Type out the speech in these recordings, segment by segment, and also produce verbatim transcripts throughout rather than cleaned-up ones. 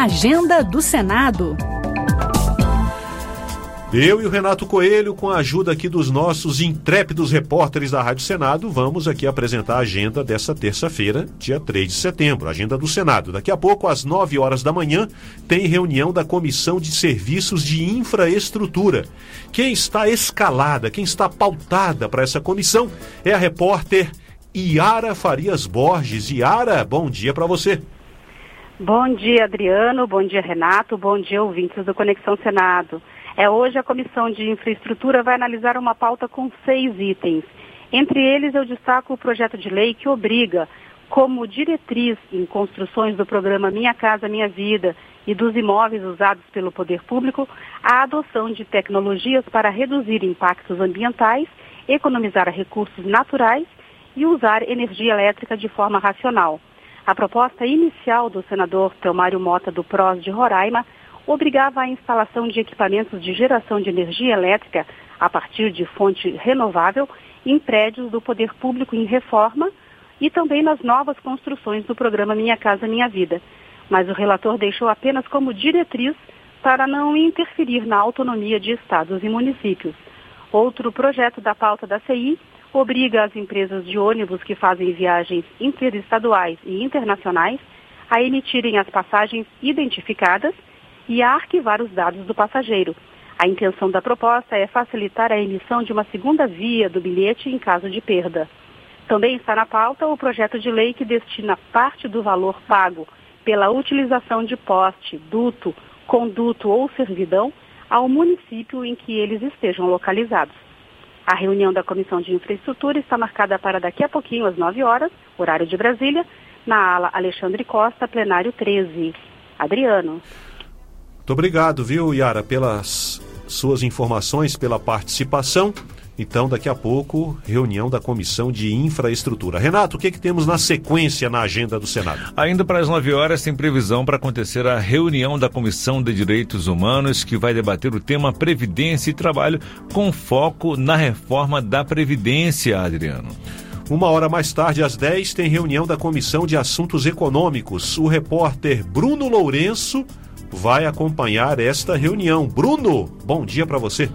Agenda do Senado. Eu e o Renato Coelho, com a ajuda aqui dos nossos intrépidos repórteres da Rádio Senado, vamos aqui apresentar a agenda dessa terça-feira, dia três de setembro, a agenda do Senado. Daqui a pouco, às nove horas da manhã, tem reunião da Comissão de Serviços de Infraestrutura. Quem está escalada, quem está pautada para essa comissão é a repórter Iara Farias Borges. Iara, bom dia para você. Bom dia, Adriano, bom dia, Renato, bom dia, ouvintes do Conexão Senado. É, hoje a Comissão de Infraestrutura vai analisar uma pauta com seis itens. Entre eles, eu destaco o projeto de lei que obriga, como diretriz em construções do programa Minha Casa Minha Vida e dos imóveis usados pelo poder público, a adoção de tecnologias para reduzir impactos ambientais, economizar recursos naturais e usar energia elétrica de forma racional. A proposta inicial do senador Teomário Mota, do P R O S de Roraima, obrigava a instalação de equipamentos de geração de energia elétrica a partir de fonte renovável em prédios do poder público em reforma e também nas novas construções do programa Minha Casa Minha Vida. Mas o relator deixou apenas como diretriz para não interferir na autonomia de estados e municípios. Outro projeto da pauta da C I obriga as empresas de ônibus que fazem viagens interestaduais e internacionais a emitirem as passagens identificadas e a arquivar os dados do passageiro. A intenção da proposta é facilitar a emissão de uma segunda via do bilhete em caso de perda. Também está na pauta o projeto de lei que destina parte do valor pago pela utilização de poste, duto, conduto ou servidão ao município em que eles estejam localizados. A reunião da Comissão de Infraestrutura está marcada para daqui a pouquinho, às nove horas, horário de Brasília, na ala Alexandre Costa, plenário treze. Adriano. Muito obrigado, viu, Iara, pelas suas informações, pela participação. Então, daqui a pouco, reunião da Comissão de Infraestrutura. Renato, o que, que temos na sequência na agenda do Senado? Ainda para as nove horas, tem previsão para acontecer a reunião da Comissão de Direitos Humanos, que vai debater o tema Previdência e Trabalho, com foco na reforma da Previdência, Adriano. Uma hora mais tarde, às dez, tem reunião da Comissão de Assuntos Econômicos. O repórter Bruno Lourenço vai acompanhar esta reunião. Bruno, bom dia para você.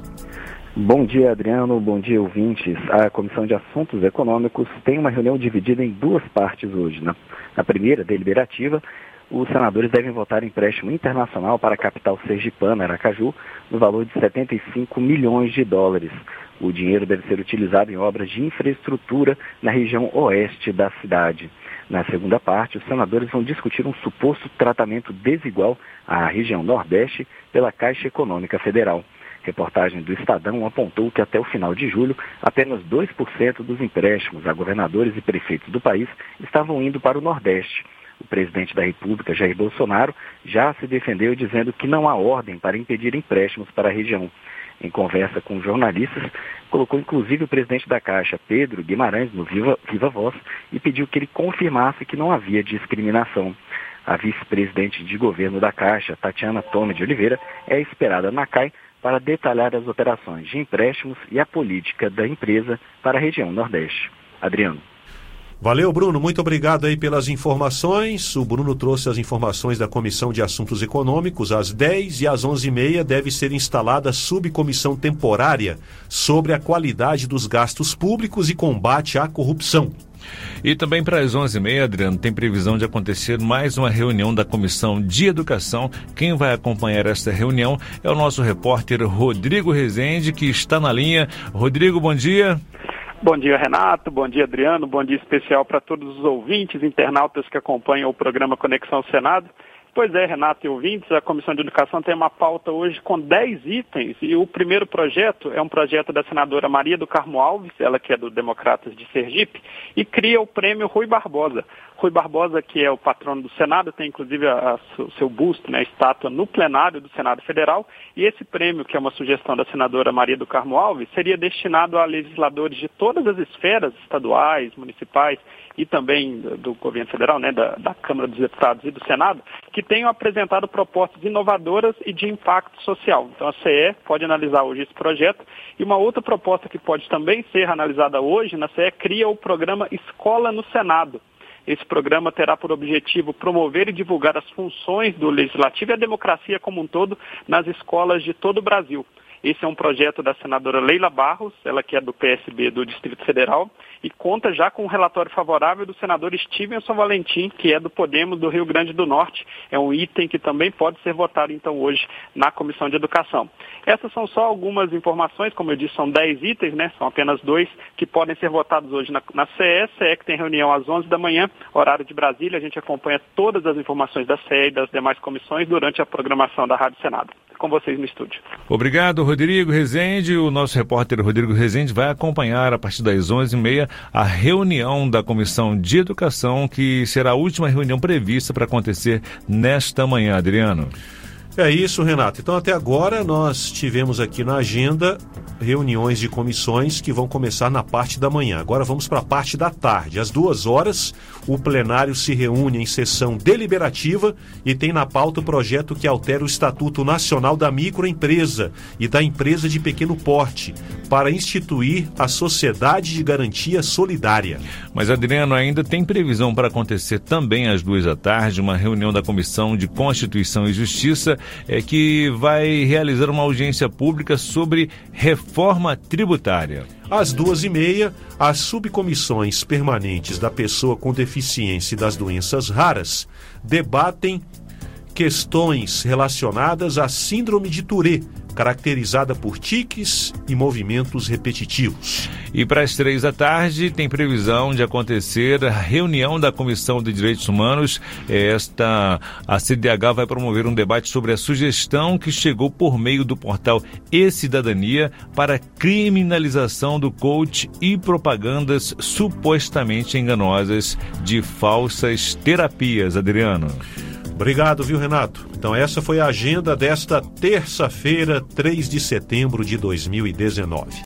Bom dia, Adriano. Bom dia, ouvintes. A Comissão de Assuntos Econômicos tem uma reunião dividida em duas partes hoje. Na, na primeira, deliberativa, os senadores devem votar empréstimo internacional para a capital sergipana, Aracaju, no valor de setenta e cinco milhões de dólares. O dinheiro deve ser utilizado em obras de infraestrutura na região oeste da cidade. Na segunda parte, os senadores vão discutir um suposto tratamento desigual à região Nordeste pela Caixa Econômica Federal. Reportagem do Estadão apontou que até o final de julho, apenas dois por cento dos empréstimos a governadores e prefeitos do país estavam indo para o Nordeste. O presidente da República, Jair Bolsonaro, já se defendeu dizendo que não há ordem para impedir empréstimos para a região. Em conversa com jornalistas, colocou inclusive o presidente da Caixa, Pedro Guimarães, no Viva, Viva Voz e pediu que ele confirmasse que não havia discriminação. A vice-presidente de governo da Caixa, Tatiana Tome de Oliveira, é esperada na C A I para detalhar as operações de empréstimos e a política da empresa para a região Nordeste. Adriano. Valeu, Bruno. Muito obrigado aí pelas informações. O Bruno trouxe as informações da Comissão de Assuntos Econômicos. Às dez e às onze e meia deve ser instalada a subcomissão temporária sobre a qualidade dos gastos públicos e combate à corrupção. E também para as onze e meia, Adriano, tem previsão de acontecer mais uma reunião da Comissão de Educação. Quem vai acompanhar esta reunião é o nosso repórter Rodrigo Rezende, que está na linha. Rodrigo, bom dia. Bom dia, Renato. Bom dia, Adriano. Bom dia especial para todos os ouvintes, internautas que acompanham o programa Conexão Senado. Pois é, Renato e ouvintes, a Comissão de Educação tem uma pauta hoje com dez itens e o primeiro projeto é um projeto da senadora Maria do Carmo Alves, ela que é do Democratas de Sergipe, e cria o prêmio Rui Barbosa. Rui Barbosa, que é o patrono do Senado, tem inclusive o seu busto, né, a estátua no plenário do Senado Federal, e esse prêmio, que é uma sugestão da senadora Maria do Carmo Alves, seria destinado a legisladores de todas as esferas, estaduais, municipais e também do, do governo federal, né, da, da Câmara dos Deputados e do Senado, que tenham apresentado propostas inovadoras e de impacto social. Então a C E pode analisar hoje esse projeto. E uma outra proposta que pode também ser analisada hoje na C E cria o programa Escola no Senado. Esse programa terá por objetivo promover e divulgar as funções do Legislativo e a democracia como um todo nas escolas de todo o Brasil. Esse é um projeto da senadora Leila Barros, ela que é do P S B do Distrito Federal, e conta já com um relatório favorável do senador Stevenson Valentim, que é do Podemos do Rio Grande do Norte. É um item que também pode ser votado, então, hoje na Comissão de Educação. Essas são só algumas informações, como eu disse, são dez itens, né? São apenas dois que podem ser votados hoje na, na C E. C E que tem reunião às onze da manhã, horário de Brasília. A gente acompanha todas as informações da C E e das demais comissões durante a programação da Rádio Senado. Com vocês no estúdio. Obrigado, Rodrigo Rezende. O nosso repórter Rodrigo Rezende vai acompanhar a partir das onze e meia a reunião da Comissão de Educação, que será a última reunião prevista para acontecer nesta manhã, Adriano. É isso, Renato. Então, até agora, nós tivemos aqui na agenda reuniões de comissões que vão começar na parte da manhã. Agora vamos para a parte da tarde. Às duas horas, o plenário se reúne em sessão deliberativa e tem na pauta o projeto que altera o Estatuto Nacional da Microempresa e da Empresa de Pequeno Porte para instituir a Sociedade de Garantia Solidária. Mas, Adriano, ainda tem previsão para acontecer também às duas da tarde uma reunião da Comissão de Constituição e Justiça é, que vai realizar uma audiência pública sobre reforma tributária. Às duas e meia, as subcomissões permanentes da pessoa com deficiência e das doenças raras debatem questões relacionadas à síndrome de Tourette, caracterizada por tiques e movimentos repetitivos. E para as três da tarde tem previsão de acontecer a reunião da Comissão de Direitos Humanos. Esta, a C D H vai promover um debate sobre a sugestão que chegou por meio do portal E-Cidadania para a criminalização do coach e propagandas supostamente enganosas de falsas terapias, Adriano. Obrigado, viu, Renato? Então essa foi a agenda desta terça-feira, três de setembro de dois mil e dezenove.